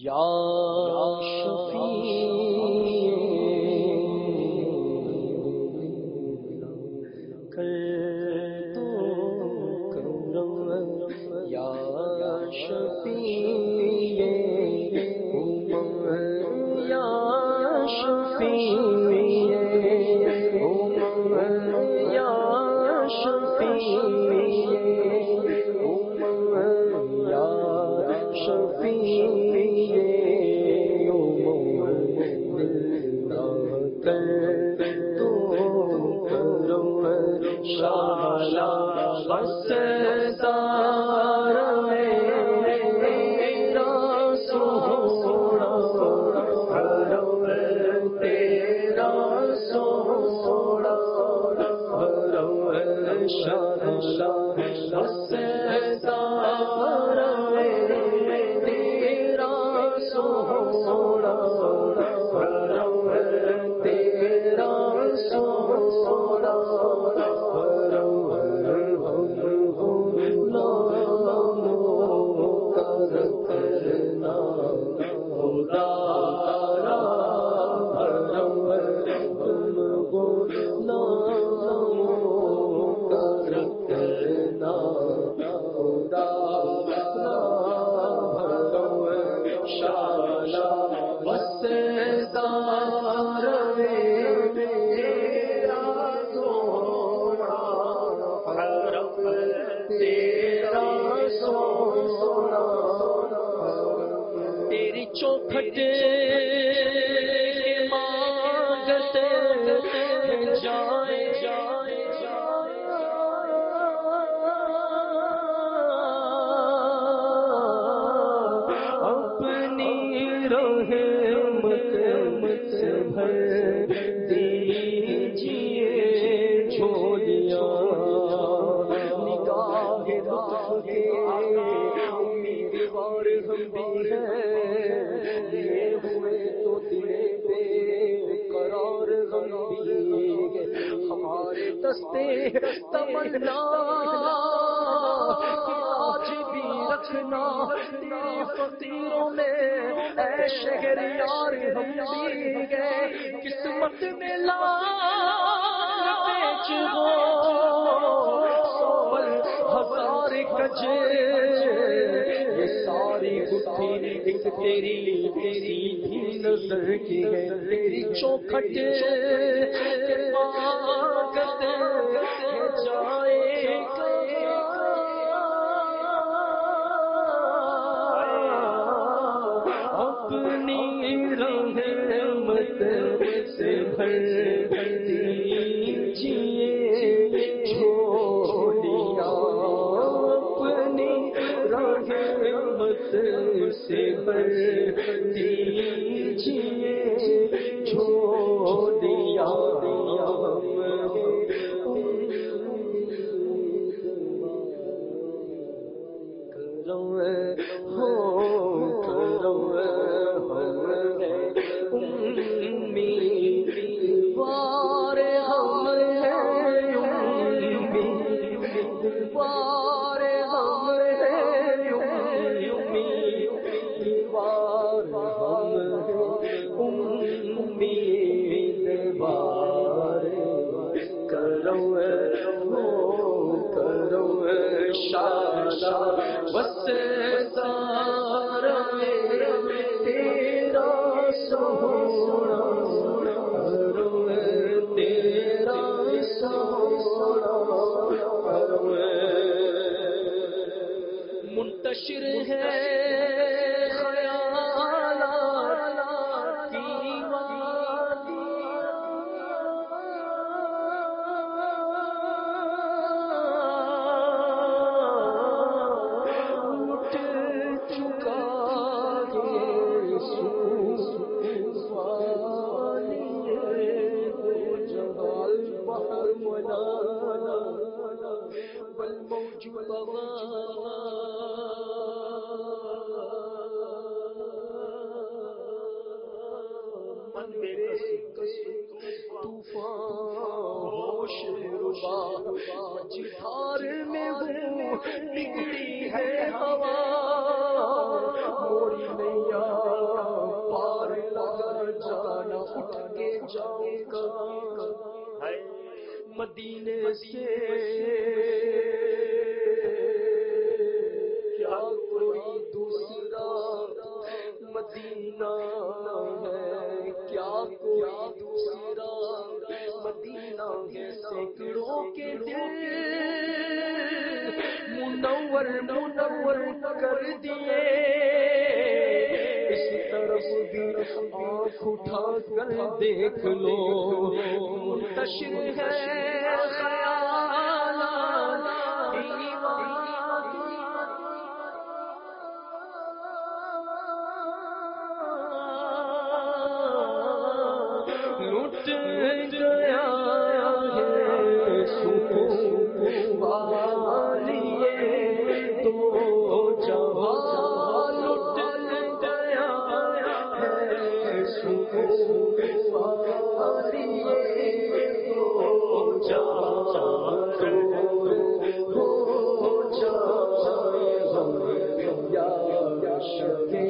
یا شفیع کر تو کرم یا شفیع امم یا شفیع امم یا شفیع امم یا شفیع تیری چوکھٹ مانگتے جائے اپنی رحمت سے بھر دیجیے جھولیاں نگاہ کے امیدوار ہم بھی ہیں لیے ہوئے تو دلے پہ قرار ہم بھی ہمارے دستے تمنا آج بھی رکھنا تیری فقیروں میں اے شہر یار ہم بھی گئے قسمت میں لال بیچ ہو ہزار کجے یہ ساری گٹھی ایک تیری سیدھی نظر کی ہے تیری چوکھٹ مانگتے جائے اپنی رحمت سے بھر دیجیے جھولیاں اپنی رحمت سے بھر دیجیے جھولیاں منتشر ہے خیالات کی اٹھ چکا یہ سوانی جہال بہر منا بل موجود طوفان جھار میں ہوں بگڑی ہے ہوا موری نیا کا مدینے سے کیا کوئی دوسرا مدینہ ہے، کیا کوئی دوسرا مدینہ ہے، سینکڑوں کے دل منور منور کر دیے، اس طرف بھی آنکھ اٹھا کر دیکھ لو، منتشر ہے خیالات لٹ گیا ہے سکون والیے تو جہاں لٹ گیا ہے سکون والیے تو جہاں ہو جائے ہم یا شکے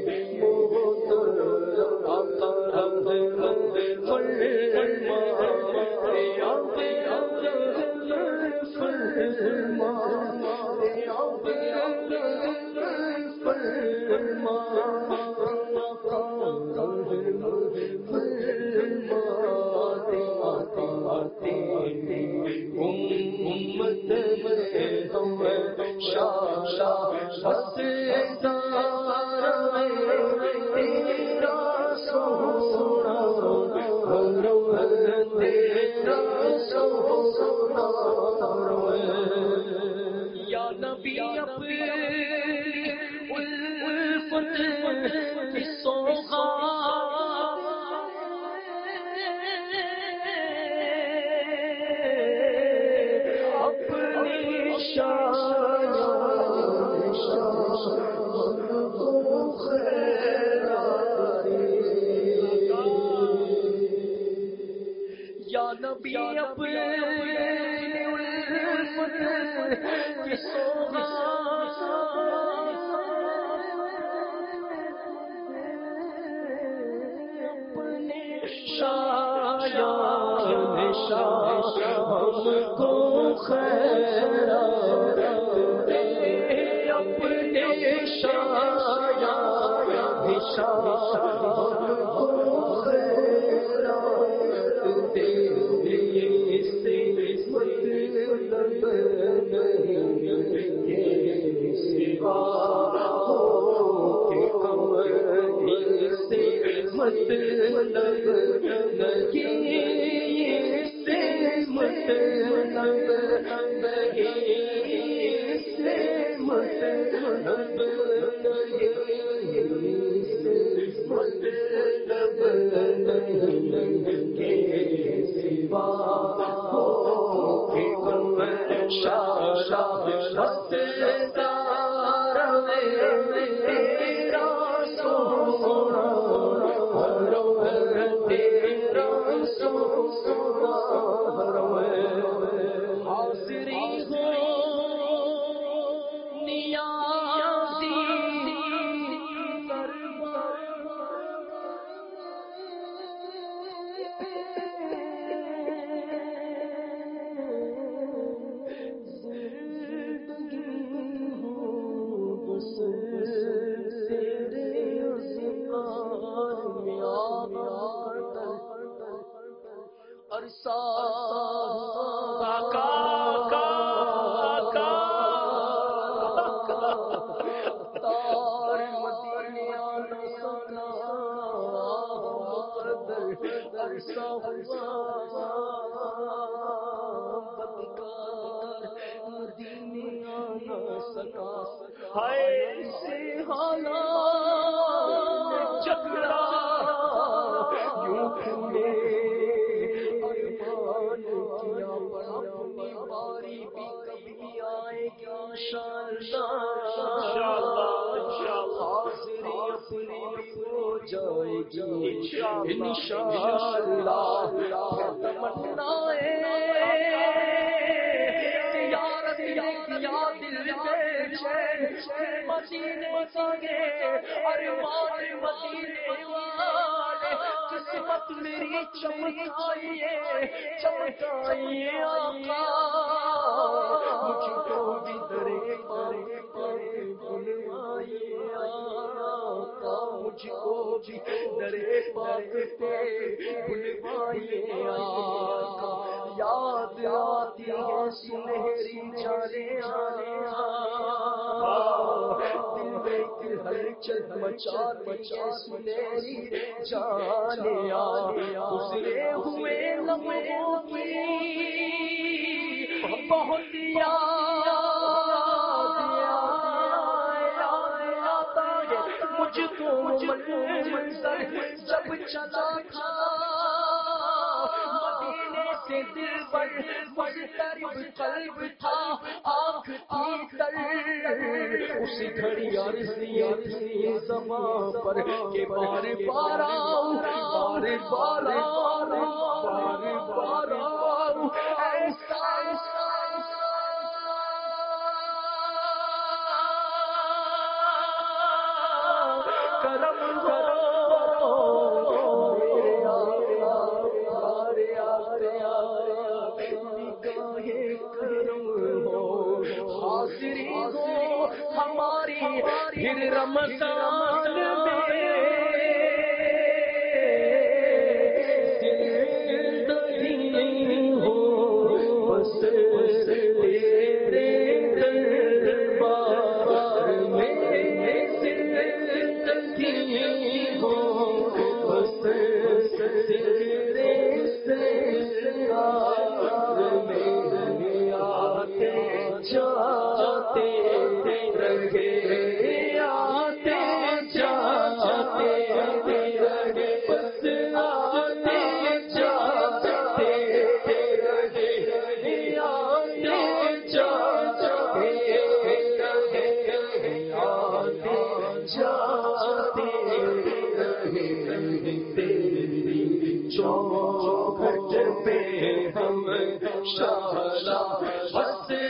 یا نبی اپنی الفت کی سوغات اپنی شان یا نبی اپنی الفت کی سوغات اپنے شایان شاہ ہم کو خیرات دے، اپنے شایان شاہ ہم کو خیرات دے، اس سے مطلب نہیں یہ سوا ہو کہ قمر، اس سے مطلب نہیں اس سے مطلب نہیں اس سے مطلب نہیں اس سے مطلب نہیں کہ سوا ہو کہ قمر شاہ مستدار تیرا سونا تیرا سونا حاضری ہو نیازی عرصہ تار مدینے آنا سنا مقدر عرصہ ہوا بدکار مدینے آنا سنا ہائے سے حالات جھگڑا یوں کھلے کیا اپنی باری بھی کبھی آئے گی انشاءاللہ حاضری اپنی ہو جائے گی انشاءاللہ تمنا زیارت کیا دل مدینے کے ارمان مدینے والے قسمت میری چمکائیے چمکائیے آقا، مجھ کو بھی درے پاک پہ بلوائیے آقا، مجھ کو بھی درے پاک پہ بلوائیے آقا، یاد آتی ہے سنہری جانے دل میں ایک ہلچل مچاتی ہے سنہری جانے گزرے ہوئے لمحوں کی بہت یاد آتا ہے مجھ کو منظر جب چلا تھا مدینے سے دل پر مضطرب قلب تھا، آنکھ تھی تر اس گھڑی عرضی تھی زبان پر کہ بار بار آؤ بار بار آؤ بار بار آؤ، ایسا کرم حاضری ہو ہماری پھر رمضان میں زندگی ہو بس تیرے دربار میں، زندگی ہو بس تیرے دربار میں، آتے جاتے رہے آتے جاتے رہے بس آتے جاتے رہے آتے جاتے رہے آتے جاتے رہے، تیری چوکھٹ پہ ہم شالا بس